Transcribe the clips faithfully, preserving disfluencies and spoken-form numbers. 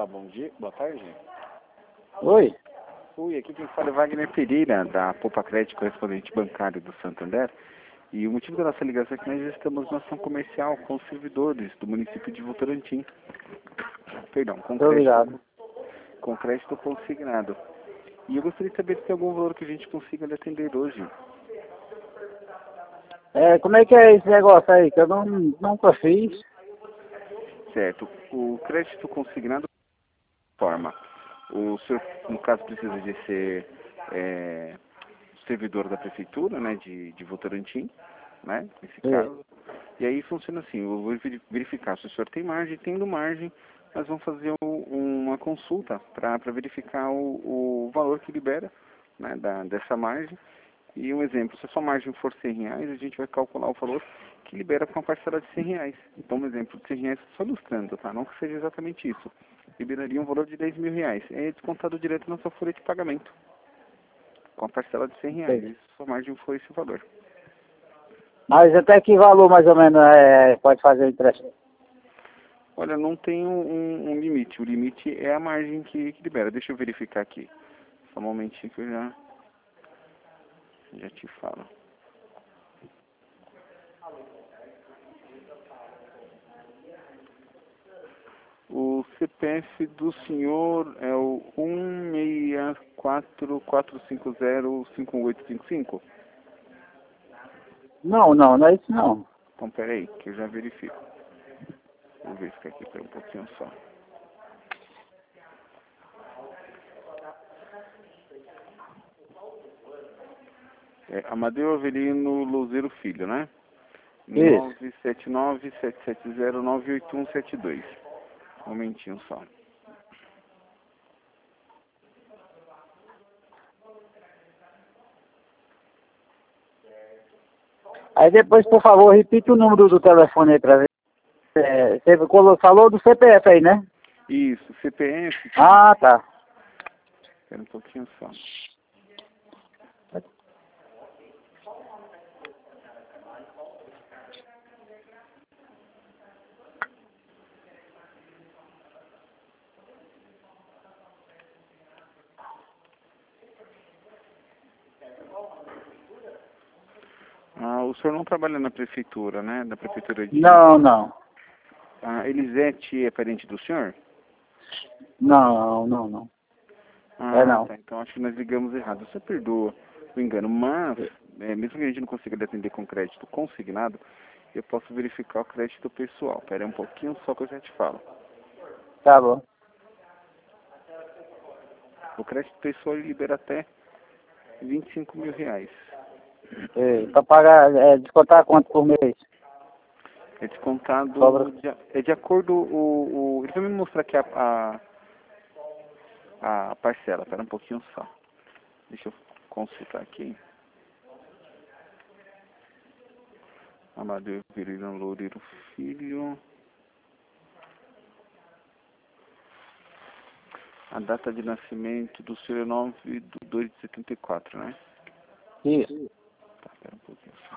Olá, bom dia, boa tarde. Oi? Oi, aqui quem fala é Wagner Pereira, da Poupa Crédito, correspondente bancário do Santander. E o motivo da nossa ligação é que nós estamos na ação comercial com os servidores do município de Votorantim. Perdão, com Tô ligado. crédito, com crédito consignado. E eu gostaria de saber se tem algum valor que a gente consiga lhe atender hoje. É, como é que é esse negócio aí? Que eu não, nunca fiz. Certo, o crédito consignado forma. O senhor, no caso, precisa de ser é, servidor da prefeitura, né, de, de Votorantim, né, nesse É. caso. E aí funciona assim, eu vou verificar se o senhor tem margem. Tendo margem, nós vamos fazer o, uma consulta para verificar o, o valor que libera, né, da, dessa margem. E um exemplo, se a sua margem for cem reais, a gente vai calcular o valor que libera com a parcela de cem reais. Então, um exemplo de cem reais, só ilustrando, tá? Não que seja exatamente isso. Liberaria um valor de dez mil reais. É descontado direto na sua folha de pagamento, com a parcela de cem reais. Entendi. E se a sua margem for esse valor. Mas até que valor mais ou menos é, pode fazer o empréstimo? Olha, não tem um, um- um limite. O limite é a margem que, que libera. Deixa eu verificar aqui. Só um momentinho que eu já, já te falo. O C P F do senhor é o um seis quatro quatro cinco zero cinco oito cinco cinco? Não, não, não é isso não. Então, peraí, que eu já verifico. Vou verificar aqui por um pouquinho só. É Amadeu Avelino Louzeiro Filho, né? Isso. nove sete nove sete sete zero nove oito um sete dois. Um momentinho só. Aí depois, por favor, repita o número do telefone aí pra ver. É, você colo- falou do C P F aí, né? Isso, C P F. Ah, tá. Espera um pouquinho só. Ah, o senhor não trabalha na prefeitura, né? Da prefeitura de... Não, não. Ah, Elisete é parente do senhor? Não, não, não. É Ah, não. tá. Então acho que nós ligamos errado. Você perdoa o engano, mas, é, mesmo que a gente não consiga lhe atender com crédito consignado, eu posso verificar o crédito pessoal. Espera um pouquinho só que eu já te falo. Tá bom. O crédito pessoal ele libera até vinte e cinco mil reais. É, pra pagar, é, descontar quanto por mês? É descontado, Sobra. de, é de acordo, o, o, ele vai me mostrar aqui a, a, a parcela. Espera um pouquinho só. Deixa eu consultar aqui. Amadeu Pereira Loureiro Filho. A data de nascimento do senhor é nove de dois de setenta e quatro, né? Isso. Tá, espera um pouquinho só.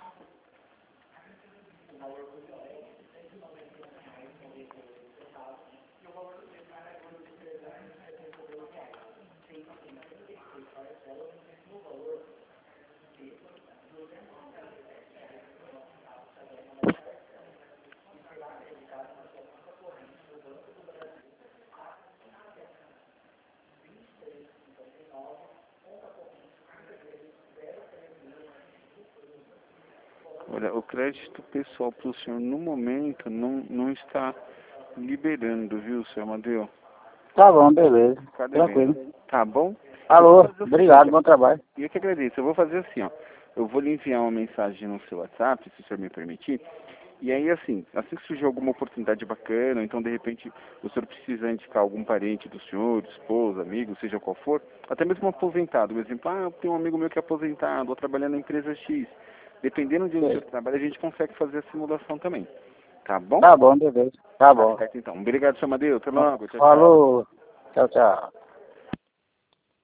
Olha, o crédito pessoal para o senhor no momento não, não está liberando, viu, senhor Amadeu? Tá bom, beleza. Está devendo. Tranquilo. Tá bom? Eu vou Alô, fazer o obrigado, seguinte, bom trabalho. e eu que agradeço. Eu vou fazer assim, ó. Eu vou lhe enviar uma mensagem no seu WhatsApp, se o senhor me permitir. E aí, assim, assim que surgir alguma oportunidade bacana, então de repente o senhor precisa indicar algum parente do senhor, esposa, amigo, seja qual for, até mesmo um aposentado. Por exemplo, ah, eu tenho um amigo meu que é aposentado, ou trabalhando na empresa X. Dependendo de onde o senhor trabalha, a gente consegue fazer a simulação também. Tá bom? Tá bom, beleza. Tá Tá bom. certo, então. Obrigado, senhor Amadeu. Até logo. Tchau, tchau. Falou. Tchau, tchau.